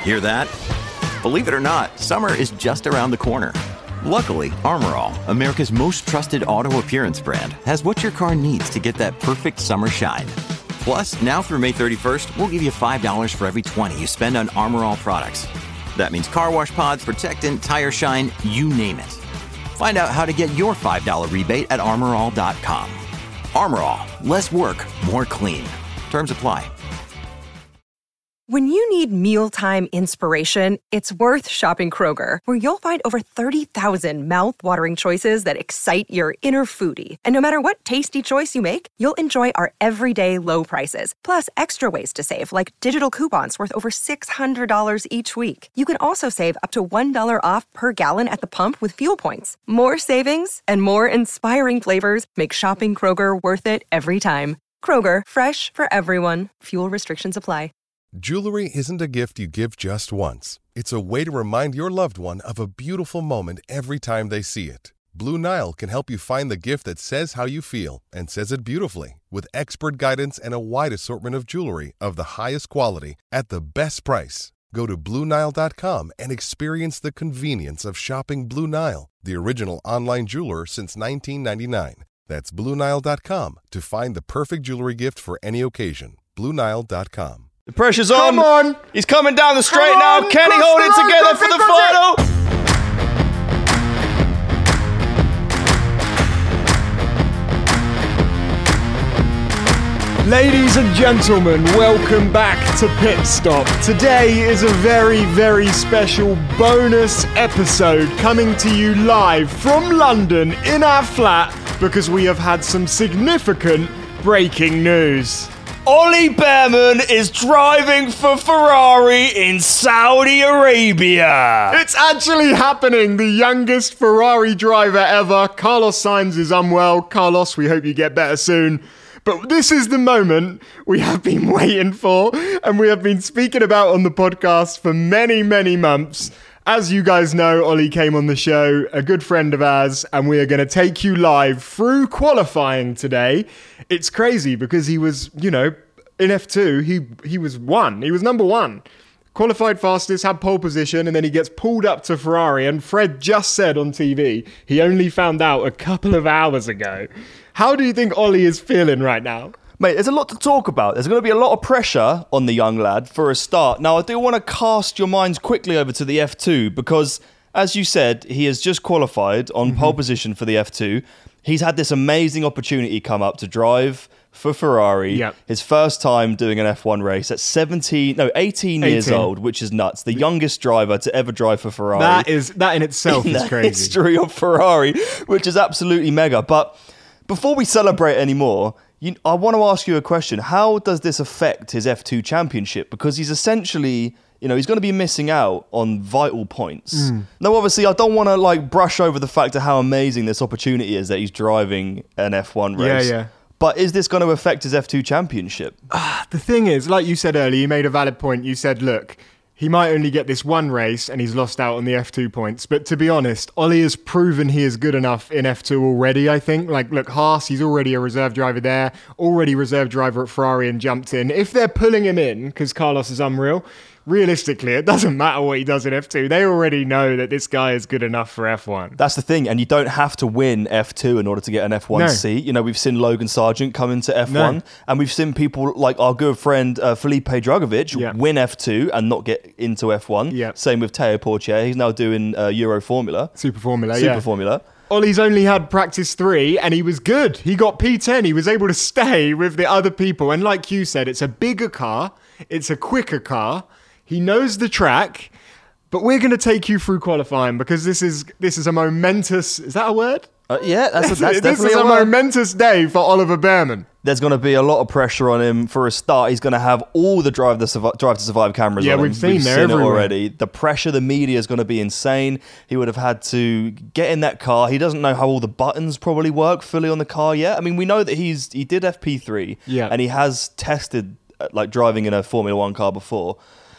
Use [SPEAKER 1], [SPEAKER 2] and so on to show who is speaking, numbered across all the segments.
[SPEAKER 1] Hear that? Believe it or not, summer is just around the corner. Luckily, Armor All, America's most trusted auto appearance brand, has what your car needs to get that perfect summer shine. Plus, now through May 31st, we'll give you $5 for every $20 you spend on Armor All products. That means car wash pods, protectant, tire shine, you name it. Find out how to get your $5 rebate at armorall.com. Armor All, less work, more clean. Terms apply.
[SPEAKER 2] When you need mealtime inspiration, it's worth shopping Kroger, where you'll find over 30,000 mouth-watering choices that excite your inner foodie. And no matter what tasty choice you make, you'll enjoy our everyday low prices, plus extra ways to save, like digital coupons worth over $600 each week. You can also save up to $1 off per gallon at the pump with fuel points. More savings and more inspiring flavors make shopping Kroger worth it every time. Kroger, fresh for everyone. Fuel restrictions apply.
[SPEAKER 3] Jewelry isn't a gift you give just once. It's a way to remind your loved one of a beautiful moment every time they see it. Blue Nile can help you find the gift that says how you feel and says it beautifully, with expert guidance and a wide assortment of jewelry of the highest quality at the best price. Go to BlueNile.com and experience the convenience of shopping Blue Nile, the original online jeweler since 1999. That's BlueNile.com to find the perfect jewelry gift for any occasion. BlueNile.com.
[SPEAKER 4] The pressure's on.
[SPEAKER 5] Come on.
[SPEAKER 4] He's coming down the straight now. Can he hold it together for the final?
[SPEAKER 5] Ladies and gentlemen, welcome back to Pit Stop. Today is a very, very special bonus episode coming to you live from London in our flat because we have had some significant breaking news.
[SPEAKER 4] Ollie Bearman is driving for Ferrari in Saudi Arabia.
[SPEAKER 5] It's actually happening. The youngest Ferrari driver ever. Carlos Sainz is unwell. Carlos, we hope you get better soon. But this is the moment we have been waiting for and we have been speaking about on the podcast for many, many months. As you guys know, Ollie came on the show, a good friend of ours, and we are going to take you live through qualifying today. It's crazy because he was, in F2, he was one. He was number one. Qualified fastest, had pole position, and then he gets pulled up to Ferrari. And Fred just said on TV, he only found out a couple of hours ago. How do you think Ollie is feeling right now?
[SPEAKER 4] Mate, there's a lot to talk about. There's going to be a lot of pressure on the young lad for a start. Now, I do want to cast your minds quickly over to the F2 because, as you said, he has just qualified on pole position for the F2. He's had this amazing opportunity come up to drive for Ferrari. Yep. His first time doing an F1 race at 18 years old, which is nuts. The youngest driver to ever drive for Ferrari.
[SPEAKER 5] That in itself is crazy.
[SPEAKER 4] History of Ferrari, which is absolutely mega. But before we celebrate anymore, I want to ask you a question. How does this affect his F2 championship? Because he's essentially, he's going to be missing out on vital points. Now, obviously, I don't want to brush over the fact of how amazing this opportunity is that he's driving an F1 race. Yeah. But is this going to affect his F2 championship?
[SPEAKER 5] The thing is, like you said earlier, you made a valid point. You said, look, he might only get this one race and he's lost out on the F2 points. But to be honest, Ollie has proven he is good enough in F2 already, I think. Look, Haas, he's already a reserve driver there, already reserve driver at Ferrari and jumped in. If they're pulling him in, because Carlos is unreal, realistically, it doesn't matter what he does in F2. They already know that this guy is good enough for F1.
[SPEAKER 4] That's the thing, and you don't have to win F2 in order to get an F1 seat. We've seen Logan Sargent come into F1, and we've seen people like our good friend Felipe Drugovich win F2 and not get into F1. Yep. Same with Teo Portier. He's now doing Euro Formula.
[SPEAKER 5] Super Formula.
[SPEAKER 4] Ollie's
[SPEAKER 5] only had practice 3 and he was good. He got P10. He was able to stay with the other people. And like you said, it's a bigger car. It's a quicker car. He knows the track, but we're going to take you through qualifying because this is a momentous... Is that a word?
[SPEAKER 4] Yeah, that's definitely
[SPEAKER 5] This is a momentous day for Oliver Bearman.
[SPEAKER 4] There's going to be a lot of pressure on him for a start. He's going to have all the Drive to Survive cameras on him.
[SPEAKER 5] We've seen it
[SPEAKER 4] already. The pressure, the media is going to be insane. He would have had to get in that car. He doesn't know how all the buttons probably work fully on the car yet. I mean, we know that he did FP3 and he has tested driving in a Formula 1 car before.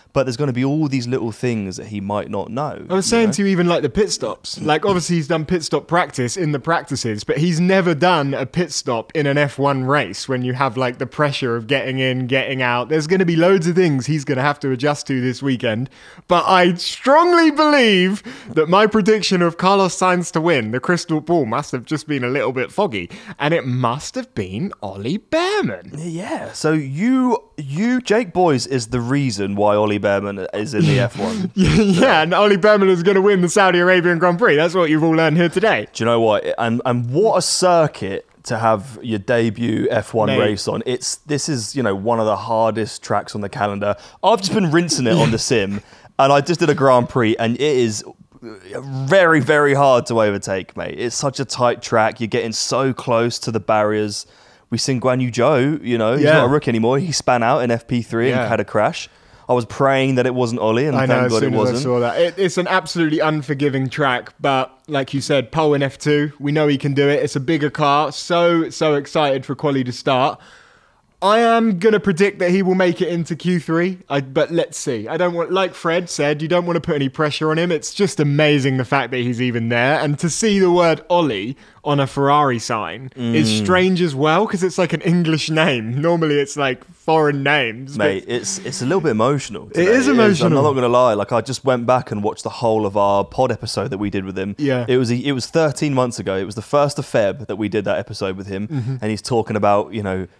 [SPEAKER 4] but there's going to be all these little things that he might not know.
[SPEAKER 5] I was saying to you, even like the pit stops. Like, obviously, he's done pit stop practice in the practices, but he's never done a pit stop in an F1 race when you have like the pressure of getting in, getting out. There's going to be loads of things he's going to have to adjust to this weekend. But I strongly believe that my prediction of Carlos Sainz to win, the crystal ball must have just been a little bit foggy, and it must have been Ollie Behrman.
[SPEAKER 4] Yeah, so you, Jake Boys, is the reason why Ollie Behrman is in the F1.
[SPEAKER 5] Yeah, and Ollie Behrman is going to win the Saudi Arabian Grand Prix. That's what you've all learned here today.
[SPEAKER 4] Do you know what? And what a circuit to have your debut F1 race on. This is, one of the hardest tracks on the calendar. I've just been rinsing it on the sim, and I just did a Grand Prix, and it is very, very hard to overtake, mate. It's such a tight track. You're getting so close to the barriers. We've seen Guan Yu Zhou, he's not a rookie anymore. He span out in FP3 and had a crash. I was praying that it wasn't Ollie, and thank God it wasn't. I saw that.
[SPEAKER 5] It's an absolutely unforgiving track, but like you said, pole in F2. We know he can do it. It's a bigger car. So excited for quali to start. I am going to predict that he will make it into Q3, but let's see. I don't want, like Fred said, you don't want to put any pressure on him. It's just amazing the fact that he's even there. And to see the word Ollie on a Ferrari sign is strange as well, because it's like an English name. Normally it's like foreign names.
[SPEAKER 4] Mate, it's a little bit emotional today.
[SPEAKER 5] It is emotional.
[SPEAKER 4] I'm not going to lie. Like, I just went back and watched the whole of our pod episode that we did with him.
[SPEAKER 5] Yeah.
[SPEAKER 4] It was 13 months ago. It was the 1st of Feb that we did that episode with him. And he's talking about,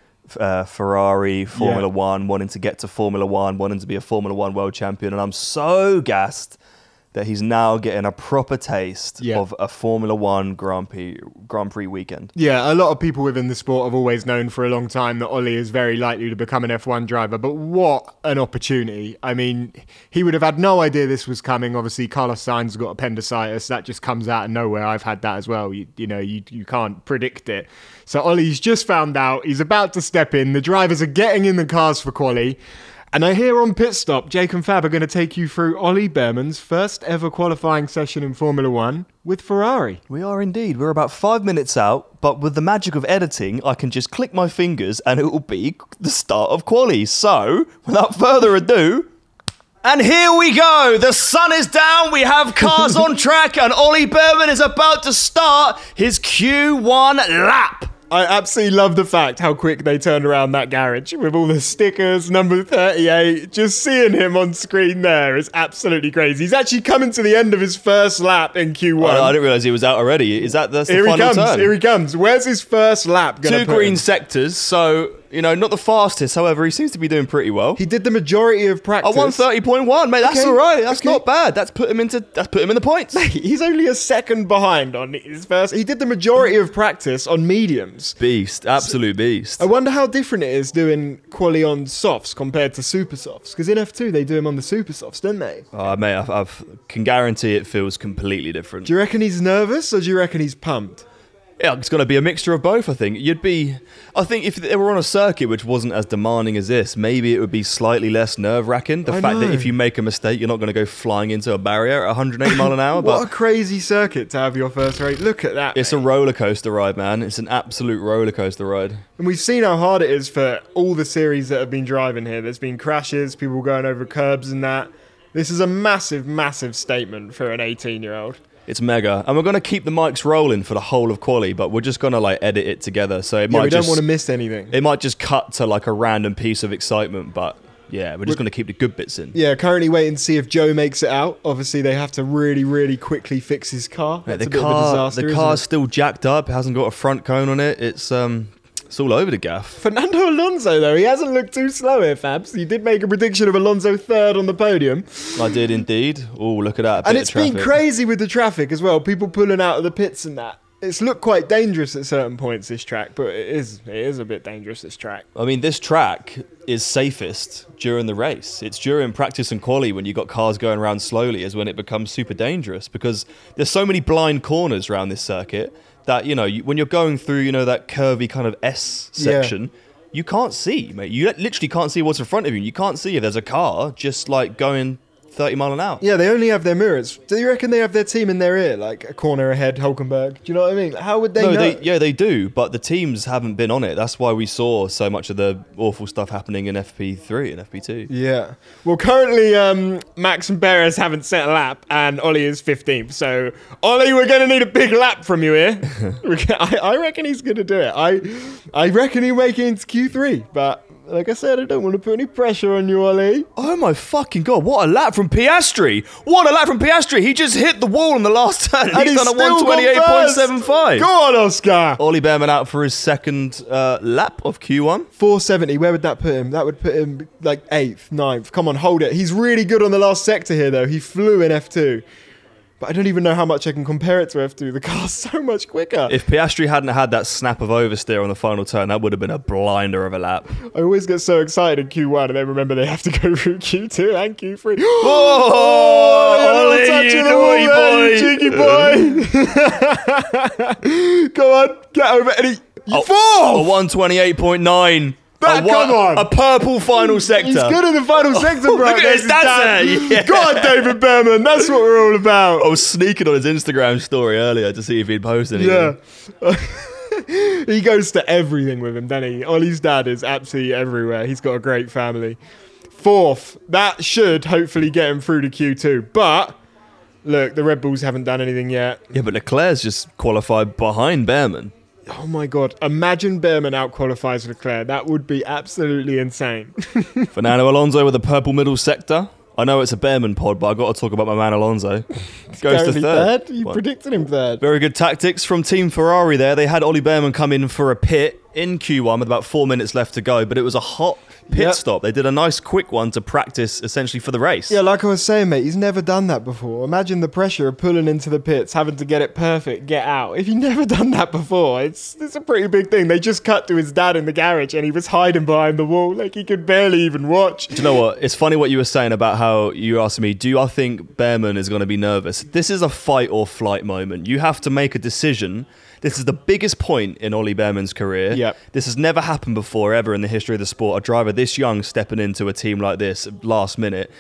[SPEAKER 4] Ferrari, Formula One, wanting to get to Formula One, wanting to be a Formula One world champion. And I'm so gassed that he's now getting a proper taste of a Formula One Grand Prix weekend.
[SPEAKER 5] Yeah, a lot of people within the sport have always known for a long time that Ollie is very likely to become an F1 driver, but what an opportunity. I mean, he would have had no idea this was coming. Obviously, Carlos Sainz got appendicitis. That just comes out of nowhere. I've had that as well. You can't predict it. So Ollie's just found out. He's about to step in. The drivers are getting in the cars for quali. And I hear on Pit Stop, Jake and Fab are going to take you through Ollie Behrman's first ever qualifying session in Formula One with Ferrari.
[SPEAKER 4] We are indeed. We're about 5 minutes out, but with the magic of editing, I can just click my fingers and it will be the start of quali. So, without further ado, and here we go. The sun is down. We have cars on track, and Ollie Behrman is about to start his Q1 lap.
[SPEAKER 5] I absolutely love the fact how quick they turned around that garage with all the stickers, number 38. Just seeing him on screen there is absolutely crazy. He's actually coming to the end of his first lap in Q1.
[SPEAKER 4] Oh, I didn't realise he was out already. Is that the final turn?
[SPEAKER 5] Here he comes. Where's his first lap going to put
[SPEAKER 4] 2 green
[SPEAKER 5] him?
[SPEAKER 4] sectors, so... not the fastest, however, he seems to be doing pretty well.
[SPEAKER 5] He did the majority of practice.
[SPEAKER 4] 1:30.1, mate, that's all right. That's not bad. That's put him in the points.
[SPEAKER 5] Mate, he's only a second behind on his first. He did the majority of practice on mediums.
[SPEAKER 4] Beast, absolute beast.
[SPEAKER 5] I wonder how different it is doing quali on softs compared to super softs, because in F2 they do him on the super softs, don't they?
[SPEAKER 4] Oh, mate, I can guarantee it feels completely different.
[SPEAKER 5] Do you reckon he's nervous, or do you reckon he's pumped?
[SPEAKER 4] Yeah, it's going to be a mixture of both, I think. I think if they were on a circuit which wasn't as demanding as this, maybe it would be slightly less nerve-wracking. The fact that if you make a mistake, you're not going to go flying into a barrier at 180 mile an hour.
[SPEAKER 5] What a crazy circuit to have your first race. Look at that.
[SPEAKER 4] It's a roller coaster ride, man. It's an absolute roller coaster ride.
[SPEAKER 5] And we've seen how hard it is for all the series that have been driving here. There's been crashes, people going over curbs and that. This is a massive, massive statement for an 18-year-old.
[SPEAKER 4] It's mega. And we're going to keep the mics rolling for the whole of quali, but we're just going to edit it together. So it might
[SPEAKER 5] we don't want to miss anything.
[SPEAKER 4] It might just cut to a random piece of excitement, but yeah, we're just going to keep the good bits in.
[SPEAKER 5] Yeah, currently waiting to see if Joe makes it out. Obviously, they have to really, really quickly fix his car. That's a bit of a disaster.
[SPEAKER 4] The car's still jacked up. It hasn't got a front cone on it. It's all over the gaff.
[SPEAKER 5] Fernando Alonso, though, he hasn't looked too slow here, Fabs. You did make a prediction of Alonso third on the podium.
[SPEAKER 4] I did indeed. Oh, look at that.
[SPEAKER 5] And it's been crazy with the traffic as well. People pulling out of the pits and that. It's looked quite dangerous at certain points, this track, but it is a bit dangerous, this track.
[SPEAKER 4] I mean, this track is safest during the race. It's during practice and quali when you've got cars going around slowly is when it becomes super dangerous, because there's so many blind corners around this circuit that, when you're going through, that curvy kind of S section, you can't see, mate. You literally can't see what's in front of you. You can't see if there's a car just going 30 mile an hour.
[SPEAKER 5] Yeah, they only have their mirrors. Do you reckon they have their team in their ear, like a corner ahead, Hulkenberg? Do you know what I mean? How would they know?
[SPEAKER 4] They do, but the teams haven't been on it. That's why we saw so much of the awful stuff happening in FP3 and FP2.
[SPEAKER 5] Yeah. Well, currently, Max and Perez haven't set a lap, and Ollie is 15th. So, Ollie, we're going to need a big lap from you here. I reckon he's going to do it. I reckon he'll make it into Q3, but... Like I said, I don't want to put any pressure on you, Ollie.
[SPEAKER 4] Oh my fucking God, what a lap from Piastri. He just hit the wall in the last turn and he's done a 128.75.
[SPEAKER 5] Go on, Oscar.
[SPEAKER 4] Ollie Behrman out for his second lap of Q1.
[SPEAKER 5] 470, where would that put him? That would put him like 8th, 9th. Come on, hold it. He's really good on the last sector here, though. He flew in F2. But I don't even know how much I can compare it to F2. The car's so much quicker.
[SPEAKER 4] If Piastri hadn't had that snap of oversteer on the final turn, that would have been a blinder of a lap.
[SPEAKER 5] I always get so excited in Q1 and then remember they have to go through Q2 and Q3.
[SPEAKER 4] Oh, Ollie, you
[SPEAKER 5] boy. Go on, get over it.
[SPEAKER 4] A 128.9.
[SPEAKER 5] Come on.
[SPEAKER 4] A purple final sector.
[SPEAKER 5] He's good in the final sector, bro.
[SPEAKER 4] Look at his dad there. Yeah.
[SPEAKER 5] Go on, David Behrman. That's what we're all about.
[SPEAKER 4] I was sneaking on his Instagram story earlier to see if he'd post anything.
[SPEAKER 5] Yeah. He goes to everything with him, doesn't he? Ollie's dad is absolutely everywhere. He's got a great family. 4th. That should hopefully get him through to Q2. But, look, the Red Bulls haven't done anything yet.
[SPEAKER 4] Yeah, but Leclerc's just qualified behind Behrman.
[SPEAKER 5] Oh my God. Imagine Behrman out-qualifies Leclerc. That would be absolutely insane.
[SPEAKER 4] Fernando Alonso with a purple middle sector. I know it's a Behrman pod, but I've got to talk about my man Alonso. Goes to third.
[SPEAKER 5] You predicted him third.
[SPEAKER 4] Very good tactics from Team Ferrari there. They had Ollie Behrman come in for a pit in Q1 with about 4 minutes left to go, but it was a hot pit stop. They did a nice quick one to practice essentially for the race.
[SPEAKER 5] Yeah, like I was saying, mate, he's never done that before. Imagine the pressure of pulling into the pits, having to get it perfect, get out. If you've never done that before, it's a pretty big thing. They just cut to his dad in the garage and he was hiding behind the wall. Like he could barely even watch.
[SPEAKER 4] Do you know what? It's funny what you were saying about how you asked me, do I think Behrman is going to be nervous? This is a fight or flight moment. You have to make a decision. This is the biggest point in Ollie Behrman's career.
[SPEAKER 5] Yep.
[SPEAKER 4] This has never happened before, ever in the history of the sport. A driver this young stepping into a team like this last minute.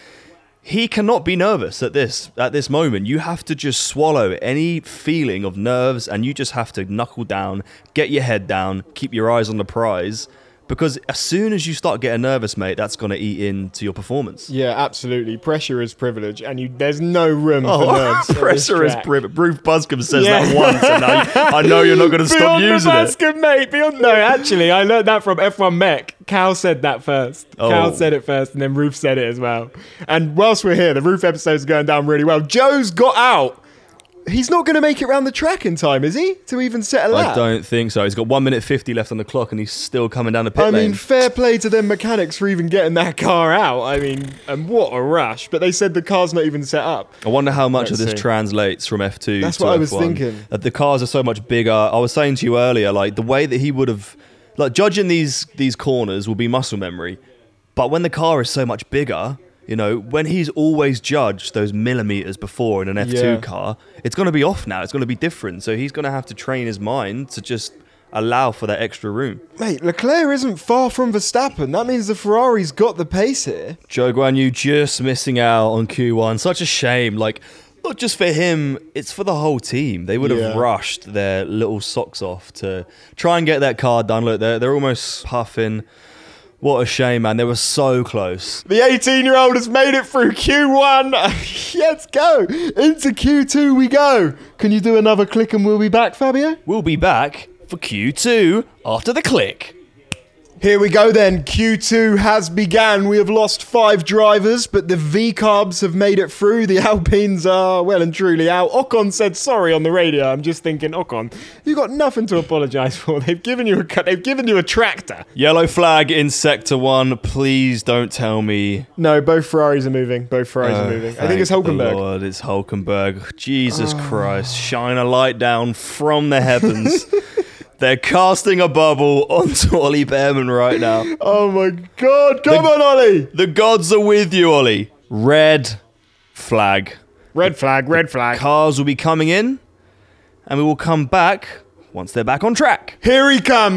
[SPEAKER 4] He cannot be nervous at this moment. You have to just swallow any feeling of nerves and you just have to knuckle down, get your head down, keep your eyes on the prize. Because as soon as you start getting nervous, mate, that's going to eat into your performance.
[SPEAKER 5] Yeah, absolutely. Pressure is privilege, and there's no room for nerves.
[SPEAKER 4] Pressure is privilege. Bruce Buscombe says that once, and I know you're not going to stop using it.
[SPEAKER 5] Buscombe, mate. No, actually, I learned that from F1 Mech. Cal said that first. Cal said it first, and then Roof said it as well. And whilst we're here, the Roof episode's going down really well. Joe's got out. He's not going to make it round the track in time, is he? To even set a lap?
[SPEAKER 4] I don't think so. He's got 1 minute 50 left on the clock and he's still coming down the pit lane.
[SPEAKER 5] I mean, fair play to them mechanics for even getting that car out. I mean, and what a rush. But they said the car's not even set up.
[SPEAKER 4] I wonder how much of this translates from F2 to F1.
[SPEAKER 5] That's what I was thinking.
[SPEAKER 4] That the cars are so much bigger. I was saying to you earlier, like the way that he would have... Like judging these corners will be muscle memory. But when the car is so much bigger... You know, when he's always judged those millimeters before in an F2 car, it's going to be off now. It's going to be different. So he's going to have to train his mind to just allow for that extra room.
[SPEAKER 5] Mate, Leclerc isn't far from Verstappen. That means the Ferrari's got the pace here.
[SPEAKER 4] Zhou Guanyu just missing out on Q1. Such a shame. Like, not just for him, it's for the whole team. They would have rushed their little socks off to try and get that car done. Look, they're almost puffing. What a shame, man. They were so close.
[SPEAKER 5] The 18-year-old has made it through Q1. Let's go. Into Q2 we go. Can you do another click and we'll be back, Fabio?
[SPEAKER 4] We'll be back for Q2 after the click.
[SPEAKER 5] Here we go then. Q2 has begun. We have lost 5 drivers, but the V-Carbs have made it through. The Alpines are well and truly out. Ocon said sorry on the radio. I'm just thinking, Ocon, you've got nothing to apologise for. They've given you a tractor.
[SPEAKER 4] Yellow flag in Sector 1. Please don't tell me.
[SPEAKER 5] No, both Ferraris are moving. I think it's Hulkenberg.
[SPEAKER 4] Lord, it's Hulkenberg. Jesus Christ. Shine a light down from the heavens. They're casting a bubble onto Ollie Behrman right now.
[SPEAKER 5] Oh my God. Come on, Ollie.
[SPEAKER 4] The gods are with you, Ollie. Red flag.
[SPEAKER 5] Red flag.
[SPEAKER 4] Cars will be coming in, and we will come back once they're back on track.
[SPEAKER 5] Here he comes.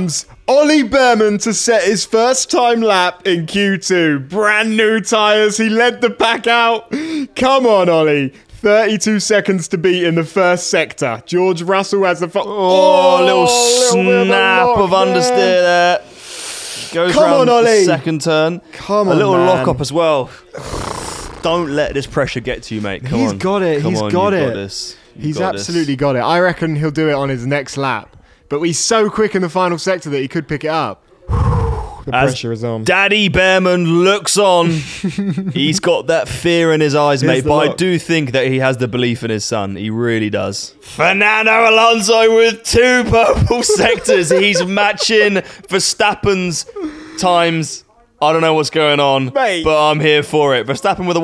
[SPEAKER 5] Ollie Behrman to set his first time lap in Q2. Brand new tyres. He led the pack out. Come on, Ollie. 32 seconds to beat in the first sector. George Russell has the...
[SPEAKER 4] little snap of understeer there. Goes
[SPEAKER 5] Come
[SPEAKER 4] around
[SPEAKER 5] on, Ollie.
[SPEAKER 4] the second turn.
[SPEAKER 5] Come
[SPEAKER 4] a
[SPEAKER 5] on,
[SPEAKER 4] little
[SPEAKER 5] man.
[SPEAKER 4] lock up as well. Don't let this pressure get to you, mate. Come
[SPEAKER 5] He's
[SPEAKER 4] on.
[SPEAKER 5] got it.
[SPEAKER 4] Come
[SPEAKER 5] He's
[SPEAKER 4] on,
[SPEAKER 5] got
[SPEAKER 4] you've
[SPEAKER 5] it.
[SPEAKER 4] Got this. You've
[SPEAKER 5] He's
[SPEAKER 4] got
[SPEAKER 5] absolutely
[SPEAKER 4] this.
[SPEAKER 5] got it. I reckon he'll do it on his next lap. But he's so quick in the final sector that he could pick it up. The
[SPEAKER 4] As
[SPEAKER 5] pressure is on.
[SPEAKER 4] Daddy Behrman looks on. He's got that fear in his eyes,
[SPEAKER 5] Here's
[SPEAKER 4] mate.
[SPEAKER 5] the
[SPEAKER 4] But I
[SPEAKER 5] look.
[SPEAKER 4] do think that he has the belief in his son. He really does. Fernando Alonso with 2 purple sectors. He's matching Verstappen's times. I don't know what's going on,
[SPEAKER 5] Mate.
[SPEAKER 4] but I'm here for it. Verstappen with a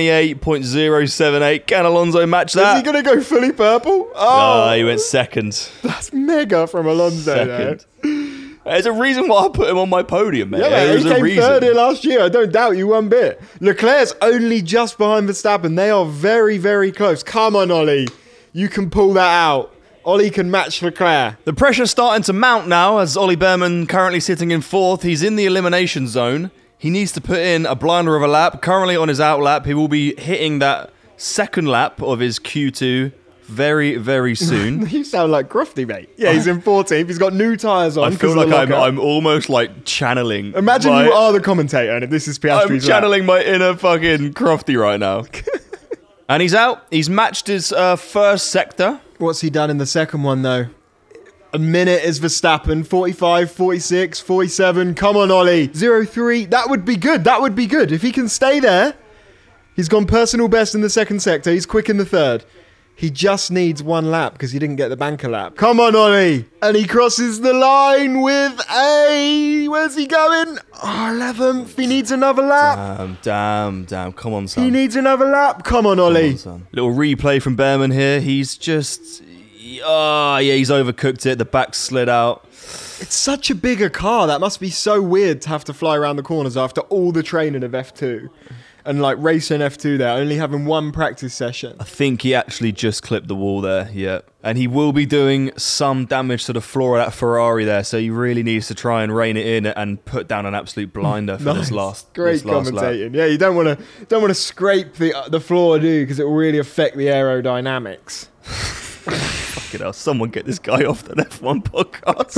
[SPEAKER 4] 128.078. Can Alonso match
[SPEAKER 5] Is
[SPEAKER 4] that?
[SPEAKER 5] he going to go fully purple? Oh,
[SPEAKER 4] He went second.
[SPEAKER 5] that's mega from Alonso there.
[SPEAKER 4] Second. There's a reason why I put him on my podium, mate.
[SPEAKER 5] Yeah,
[SPEAKER 4] There's
[SPEAKER 5] mate, he
[SPEAKER 4] a
[SPEAKER 5] came
[SPEAKER 4] reason.
[SPEAKER 5] third here last year. I don't doubt you one bit. Leclerc's only just behind Verstappen. They are very, very close. Come on, Ollie. You can pull that out. Ollie can match Leclerc.
[SPEAKER 4] The pressure's starting to mount now as Ollie Behrman currently sitting in 4th. He's in the elimination zone. He needs to put in a blinder of a lap. Currently on his out lap, he will be hitting that second lap of his Q2 very, very soon.
[SPEAKER 5] You sound like Crofty, mate. Yeah, he's in 14th. He's got new tyres on.
[SPEAKER 4] I feel
[SPEAKER 5] 'cause of
[SPEAKER 4] like
[SPEAKER 5] the lockout.
[SPEAKER 4] I'm almost like channeling.
[SPEAKER 5] Imagine
[SPEAKER 4] my,
[SPEAKER 5] you are the commentator and this is
[SPEAKER 4] I'm
[SPEAKER 5] Piastri's lap.
[SPEAKER 4] channeling my inner fucking Crofty right now. And he's out. He's matched his first sector.
[SPEAKER 5] What's he done in the second one, though? A minute is Verstappen. 45, 46, 47. Come on, Ollie. 0-3. That would be good. That would be good. If he can stay there. He's gone personal best in the second sector. He's quick in the third. He just needs one lap because he didn't get the banker lap. Come on, Ollie. And he crosses the line with a... Where's he going? Oh, 11th. He needs another lap.
[SPEAKER 4] Damn. Come on, son.
[SPEAKER 5] He needs another lap. Come on, Ollie.
[SPEAKER 4] Little replay from Behrman here. He's just... he's overcooked it. The back slid out.
[SPEAKER 5] It's such a bigger car. That must be so weird to have to fly around the corners after all the training of F2. And like racing F2 there, only having one practice session.
[SPEAKER 4] I think he actually just clipped the wall there, yeah. And he will be doing some damage to the floor of that Ferrari there, so he really needs to try and rein it in and put down an absolute blinder for this last
[SPEAKER 5] Great
[SPEAKER 4] last lap.
[SPEAKER 5] commentating. Yeah, you don't want to scrape the floor, do you? Because it will really affect the aerodynamics.
[SPEAKER 4] Fucking hell, someone get this guy off the F1 podcast.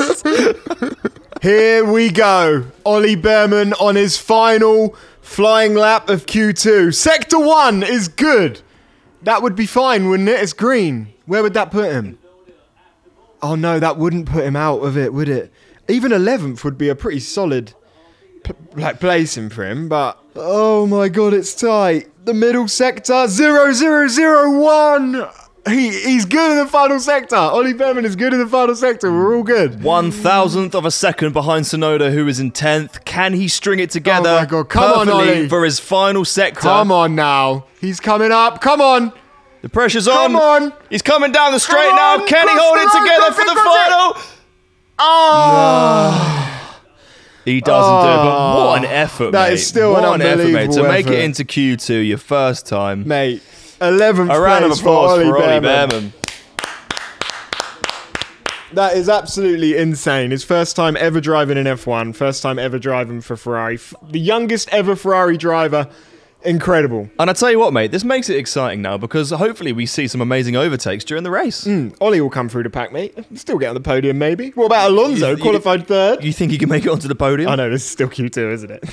[SPEAKER 5] Here we go. Ollie Behrman on his final flying lap of Q2. Sector 1 is good. That would be fine, wouldn't it? It's green. Where would that put him? Oh no, that wouldn't put him out of it, would it? Even 11th would be a pretty solid placing for him, but... Oh my god, it's tight. The middle sector, 0001. He's good in the final sector. Ollie Behrman is good in the final sector. We're all good.
[SPEAKER 4] 1,000th of a second behind Tsunoda, who is in 10th. Can he string it together
[SPEAKER 5] Oh my God, come on,
[SPEAKER 4] perfectly
[SPEAKER 5] Ollie.
[SPEAKER 4] for his final sector?
[SPEAKER 5] Come on now. He's coming up. Come on.
[SPEAKER 4] The pressure's on.
[SPEAKER 5] Come on.
[SPEAKER 4] He's coming down the straight
[SPEAKER 5] Come
[SPEAKER 4] now.
[SPEAKER 5] on,
[SPEAKER 4] Can he
[SPEAKER 5] cross
[SPEAKER 4] hold
[SPEAKER 5] the
[SPEAKER 4] it
[SPEAKER 5] line,
[SPEAKER 4] together
[SPEAKER 5] cross
[SPEAKER 4] for
[SPEAKER 5] it,
[SPEAKER 4] the
[SPEAKER 5] cross it.
[SPEAKER 4] final?
[SPEAKER 5] Oh.
[SPEAKER 4] He doesn't do it, but what an effort,
[SPEAKER 5] That
[SPEAKER 4] mate.
[SPEAKER 5] is still
[SPEAKER 4] what
[SPEAKER 5] an
[SPEAKER 4] effort, mate. To
[SPEAKER 5] unbelievable
[SPEAKER 4] make it
[SPEAKER 5] effort.
[SPEAKER 4] into Q2 your first time.
[SPEAKER 5] Mate, 11th
[SPEAKER 4] A round of
[SPEAKER 5] place
[SPEAKER 4] applause for Ollie
[SPEAKER 5] Behrman.
[SPEAKER 4] Behrman.
[SPEAKER 5] That is absolutely insane. His first time ever driving in F1. First time ever driving for Ferrari. The youngest ever Ferrari driver. Incredible.
[SPEAKER 4] And I tell you what, mate, this makes it exciting now because hopefully we see some amazing overtakes during the race.
[SPEAKER 5] Ollie will come through the pack, mate. Still get on the podium, maybe. What about Alonso? Qualified third.
[SPEAKER 4] You think he can make it onto the podium?
[SPEAKER 5] I know, this is still Q2, isn't it?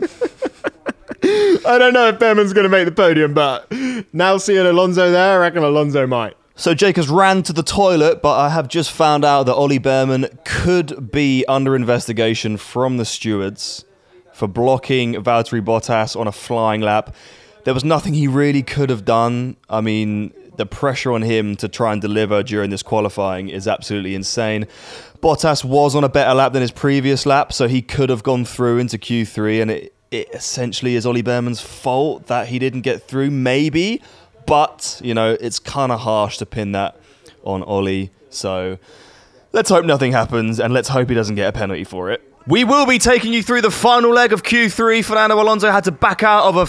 [SPEAKER 5] I don't know if Behrman's going to make the podium, but now seeing Alonso there, I reckon Alonso might.
[SPEAKER 4] So Jake has ran to the toilet, but I have just found out that Ollie Behrman could be under investigation from the stewards for blocking Valtteri Bottas on a flying lap. There was nothing he really could have done. I mean, the pressure on him to try and deliver during this qualifying is absolutely insane. Bottas was on a better lap than his previous lap, so he could have gone through into Q3, and it essentially is Ollie Behrman's fault that he didn't get through, maybe. But, you know, it's kind of harsh to pin that on Ollie. So let's hope nothing happens and let's hope he doesn't get a penalty for it. We will be taking you through the final leg of Q3. Fernando Alonso had to back out of a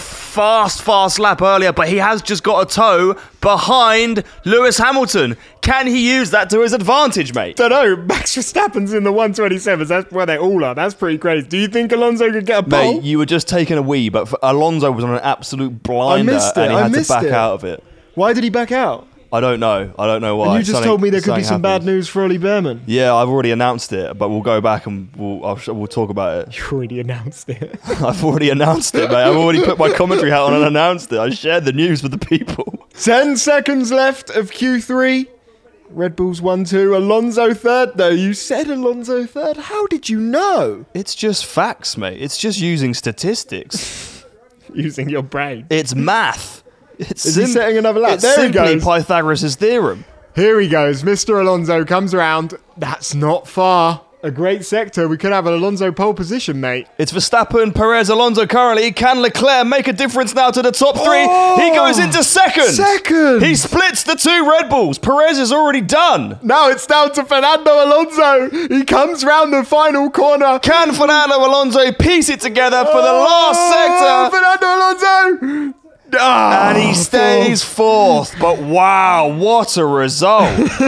[SPEAKER 4] fast lap earlier, but he has just got a toe behind Lewis Hamilton. Can he use that to his advantage, mate?
[SPEAKER 5] Don't know. Max Verstappen's in the 127s. That's where they all are. That's pretty crazy. Do you think Alonso could get a pole?
[SPEAKER 4] Mate, you were just taking a wee, but Alonso was on an absolute blinder and he had to back out of it.
[SPEAKER 5] Why did he back out?
[SPEAKER 4] I don't know why.
[SPEAKER 5] And you just told me there could be some bad news for Ollie Behrman.
[SPEAKER 4] Yeah, I've already announced it, but we'll go back and we'll talk about it.
[SPEAKER 5] You already announced it.
[SPEAKER 4] I've already announced it, mate. I've already put my commentary hat on and announced it. I shared the news with the people.
[SPEAKER 5] 10 seconds left of Q3. Red Bull's 1-2. Alonso third, though. You said Alonso third. How did you know?
[SPEAKER 4] It's just facts, mate. It's just using statistics.
[SPEAKER 5] Using your brain.
[SPEAKER 4] It's math.
[SPEAKER 5] Is he setting another lap?
[SPEAKER 4] It's
[SPEAKER 5] there he
[SPEAKER 4] simply
[SPEAKER 5] goes.
[SPEAKER 4] Pythagoras' theorem.
[SPEAKER 5] Here he goes. Mr. Alonso comes around. That's not far. A great sector. We could have an Alonso pole position, mate.
[SPEAKER 4] It's Verstappen, Perez, Alonso currently. Can Leclerc make a difference now to the top three? He goes into second. He splits the two Red Bulls. Perez is already done.
[SPEAKER 5] Now it's down to Fernando Alonso. He comes round the final corner.
[SPEAKER 4] Can Fernando Alonso piece it together for the last sector?
[SPEAKER 5] Fernando Alonso.
[SPEAKER 4] And he stays fourth, but wow, what a result.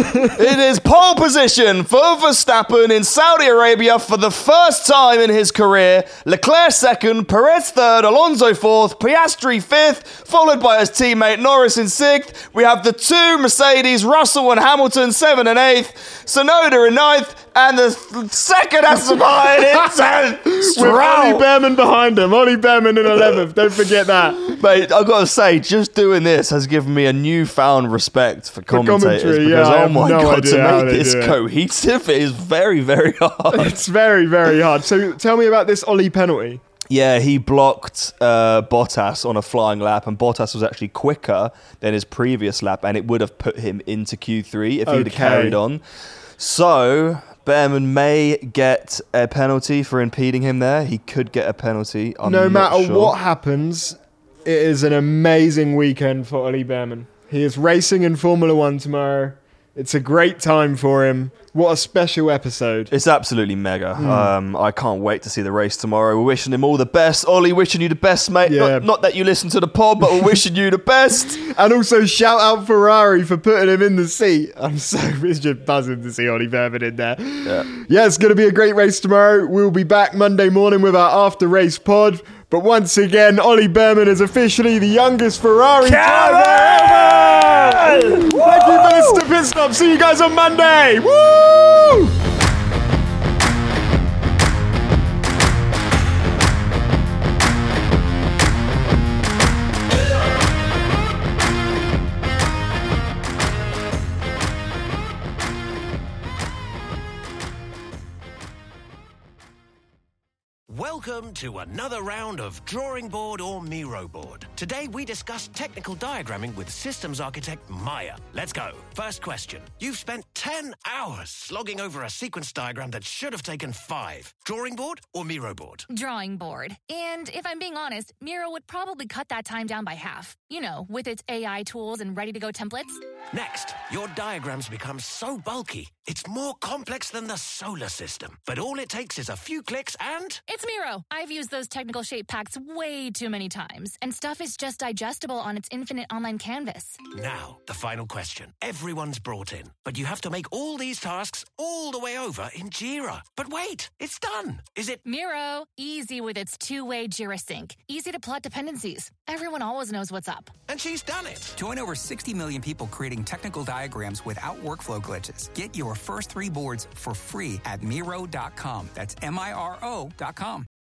[SPEAKER 4] It is pole position for Verstappen in Saudi Arabia for the first time in his career. Leclerc second, Perez third, Alonso fourth, Piastri fifth, followed by his teammate Norris in sixth. We have the two Mercedes, Russell and Hamilton, 7th and 8th, Tsunoda in 9th, and the second Aston Martin in 10th.
[SPEAKER 5] With Ollie Behrman behind him. Ollie Behrman in 11th. Don't forget that.
[SPEAKER 4] Mate, I've got to say, just doing this has given me a newfound respect for commentators. Because, oh my God, to make this cohesive is very, very hard.
[SPEAKER 5] It's very, very hard. So tell me about this Ollie penalty.
[SPEAKER 4] Yeah, he blocked Bottas on a flying lap, and Bottas was actually quicker than his previous lap, and it would have put him into Q3 if he'd have carried on. So Behrman may get a penalty for impeding him there. He could get a penalty.
[SPEAKER 5] No matter what happens, it is an amazing weekend for Ollie Behrman. He is racing in Formula 1 tomorrow. It's a great time for him. What a special episode.
[SPEAKER 4] It's absolutely mega. I can't wait to see the race tomorrow. We're wishing him all the best. Ollie, wishing you the best, mate.
[SPEAKER 5] Yeah.
[SPEAKER 4] Not that you listen to the pod, but we're wishing you the best.
[SPEAKER 5] And also shout out Ferrari for putting him in the seat. It's just buzzing to see Ollie Behrman in there. Yeah, it's going to be a great race tomorrow. We'll be back Monday morning with our after-race pod. But once again, Ollie Behrman is officially the youngest Ferrari driver ever! Thank you for listening to Pit Stop. See you guys on Monday. Woo!
[SPEAKER 6] Welcome to another round of Drawing Board or Miro Board. Today we discuss technical diagramming with systems architect Maya. Let's go. First question. You've spent 10 hours slogging over a sequence diagram that should have taken 5. Drawing board or Miro board?
[SPEAKER 7] Drawing board. And if I'm being honest, Miro would probably cut that time down by half. You know, with its AI tools and ready-to-go templates.
[SPEAKER 6] Next, your diagrams become so bulky, it's more complex than the solar system. But all it takes is a few clicks and...
[SPEAKER 7] It's Miro. I've used those technical shape packs way too many times, and stuff is just digestible on its infinite online canvas.
[SPEAKER 6] Now, the final question. Everyone's brought in, but you have to make all these tasks all the way over in Jira. But wait, it's done. Is it...
[SPEAKER 7] Miro, easy with its two-way Jira sync. Easy to plot dependencies. Everyone always knows what's up.
[SPEAKER 6] And she's done it.
[SPEAKER 8] Join over 60 million people creating technical diagrams without workflow glitches. Get your first 3 boards for free at Miro.com. That's Miro.com.